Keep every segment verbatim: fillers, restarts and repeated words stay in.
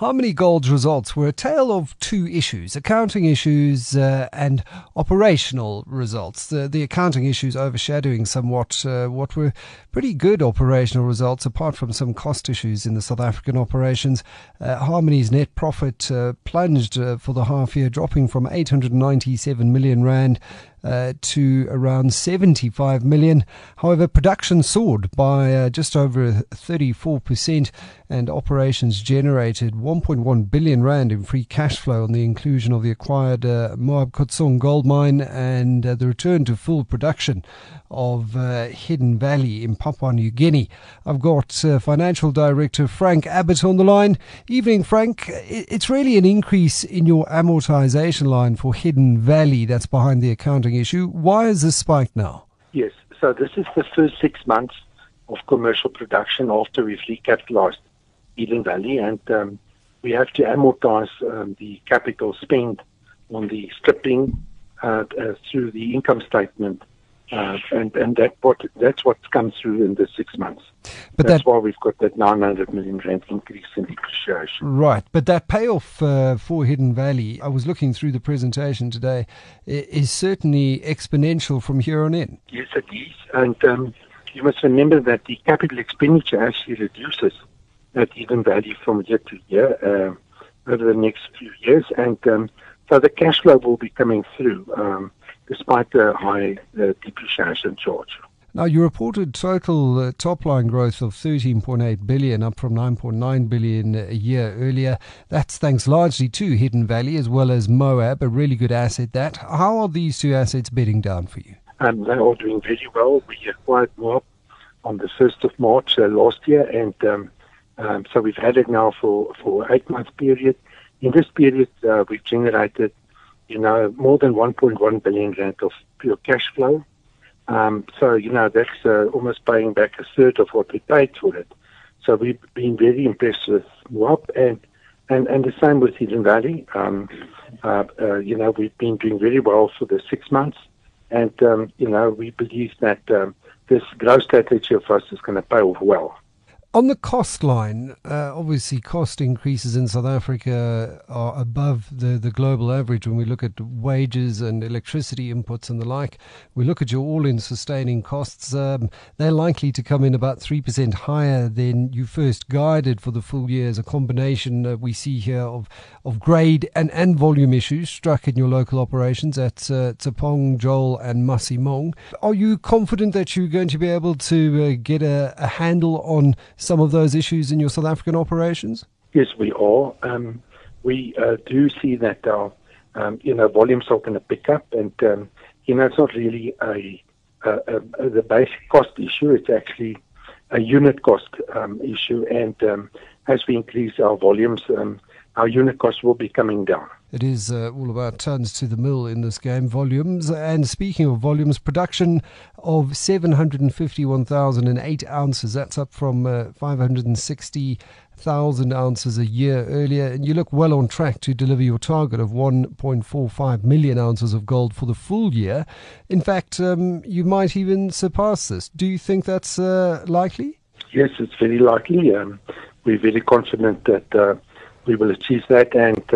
Harmony Gold's results were a tale of two issues, accounting issues uh, and operational results. The, the accounting issues overshadowing somewhat uh, what were pretty good operational results, apart from some cost issues in the South African operations. Uh, Harmony's net profit uh, plunged uh, for the half year, dropping from eight hundred ninety-seven million rand Uh, to around seventy-five million. However, production soared by uh, just over thirty-four percent, and operations generated one point one billion rand in free cash flow on the inclusion of the acquired uh, Moab Khotsong gold mine and uh, the return to full production of uh, Hidden Valley in Papua New Guinea. I've got uh, Financial Director Frank Abbott on the line. Evening, Frank. It's really an increase in your amortization line for Hidden Valley that's behind the accounting issue. Why is this spike now? Yes, so this is the first six months of commercial production after we've recapitalized Hidden Valley, and um, we have to amortize um, the capital spent on the stripping uh, uh, through the income statement, uh, and, and that what, that's what's come through in the six months. But that's that, why we've got that nine hundred million rand increase in depreciation. Right, but that payoff uh, for Hidden Valley, I was looking through the presentation today, is certainly exponential from here on in. Yes, it is. And um, you must remember that the capital expenditure actually reduces at Hidden Valley from year to year uh, over the next few years. And um, so the cash flow will be coming through um, despite the high uh, depreciation charge. Now, you reported total uh, top-line growth of thirteen point eight billion, up from nine point nine billion a year earlier. That's thanks largely to Hidden Valley as well as Moab, a really good asset. That How are these two assets bedding down for you? Um, they're all doing very well. We acquired Moab on the first of March uh, last year, and um, um, so we've had it now for for eight month period. In this period, uh, we've generated, you know, more than one point one billion rand of pure cash flow. Um, so, you know, that's uh, almost paying back a third of what we paid for it. So we've been very impressed with Moab, and, and, and the same with Hidden Valley. Um, uh, uh, you know, we've been doing very well for the six months, and, um, you know, we believe that um, this growth strategy of us is going to pay off well. On the cost line, uh, obviously cost increases in South Africa are above the, the global average when we look at wages and electricity inputs and the like. We look at your all-in sustaining costs. Um, they're likely to come in about three percent higher than you first guided for the full year, as a combination uh, we see here of, of grade and, and volume issues struck in your local operations at uh, Tshepong, Joel and Masimong. Are you confident that you're going to be able to uh, get a, a handle on some of those issues in your South African operations? Yes, we are. Um, we uh, do see that our, um, you know, volumes are going to pick up, and um, you know, it's not really a, a, a the basic cost issue. It's actually a unit cost um, issue, and um, as we increase our volumes, um, our unit costs will be coming down. It is uh, all about tons to the mill in this game, volumes. And speaking of volumes, production of seven hundred fifty-one thousand eight ounces. That's up from uh, five hundred sixty thousand ounces a year earlier. And you look well on track to deliver your target of one point four five million ounces of gold for the full year. In fact, um, you might even surpass this. Do you think that's uh, likely? Yes, it's very likely. Um, we're very confident that uh, we will achieve that, and uh,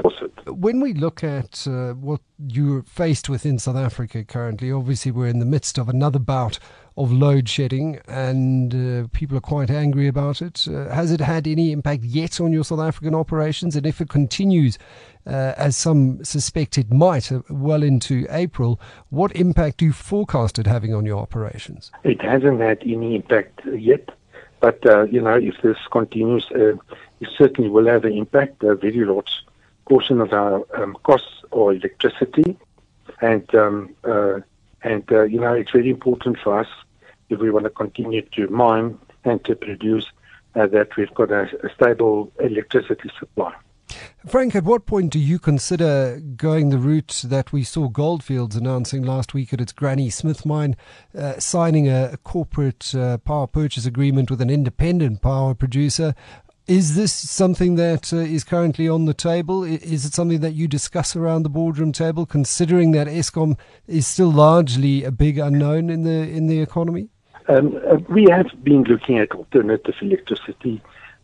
when we look at uh, what you're faced with in South Africa currently, obviously we're in the midst of another bout of load shedding, and uh, people are quite angry about it. Uh, has it had any impact yet on your South African operations? And if it continues, uh, as some suspect it might, uh, well into April, what impact do you forecast it having on your operations? It hasn't had any impact yet, but uh, you know, if this continues, uh, it certainly will have an impact. A very large portion of our um, costs or electricity, and um, uh, and uh, you know, it's very important for us, if we want to continue to mine and to produce, uh, that we've got a, a stable electricity supply. Frank, at what point do you consider going the route that we saw Gold Fields announcing last week at its Granny Smith mine, uh, signing a, a corporate uh, power purchase agreement with an independent power producer? Is this something that uh, is currently on the table? Is it something that you discuss around the boardroom table, considering that Eskom is still largely a big unknown in the in the economy? Um, uh, we have been looking at alternative electricity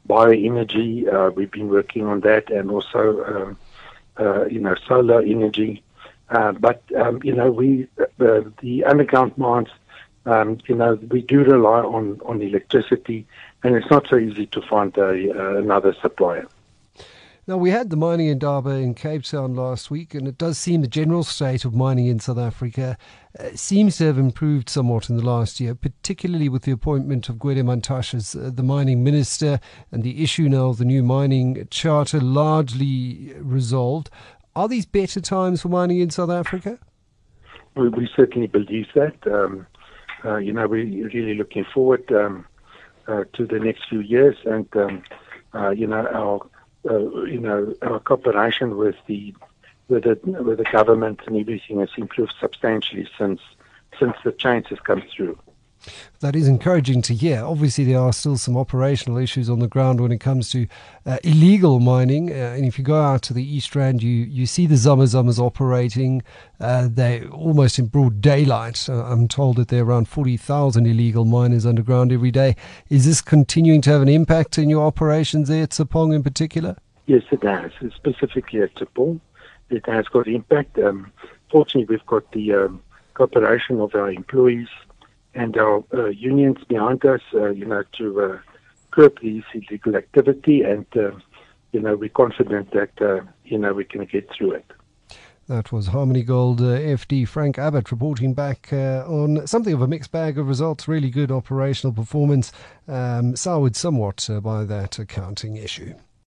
bioenergy. Uh, we've been working on that, and also, um, uh, you know, solar energy. Uh, but um, you know, we uh, the underground mines. Um, you know, we do rely on, on electricity, and it's not so easy to find a, uh, another supplier. Now, we had the mining indaba in Cape Town last week, and it does seem the general state of mining in South Africa uh, seems to have improved somewhat in the last year, particularly with the appointment of Gwede Mantashe as uh, the mining minister and the issue now of the new mining charter largely resolved. Are these better times for mining in South Africa? We, we certainly believe that. Um, uh, you know, we're really looking forward um, uh, to the next few years, and um, uh, you know, our Uh, you know, our cooperation with the with the with the government and everything has improved substantially since since the change has come through. That is encouraging to hear. Obviously, there are still some operational issues on the ground when it comes to uh, illegal mining. Uh, and if you go out to the East Rand, you, you see the Zama Zamas operating. Uh, they're almost in broad daylight. Uh, I'm told that there are around forty thousand illegal miners underground every day. Is this continuing to have an impact in your operations there at Tshepong in particular? Yes, it has. Specifically at Tshepong, it has got impact. Um, fortunately, we've got the um, cooperation of our employees and our uh, unions behind us, uh, you know, to uh, curb these illegal activity, and uh, you know, we're confident that uh, you know we can get through it. That was Harmony Gold uh, F D Frank Abbott reporting back uh, on something of a mixed bag of results. Really good operational performance, um, soured somewhat uh, by that accounting issue.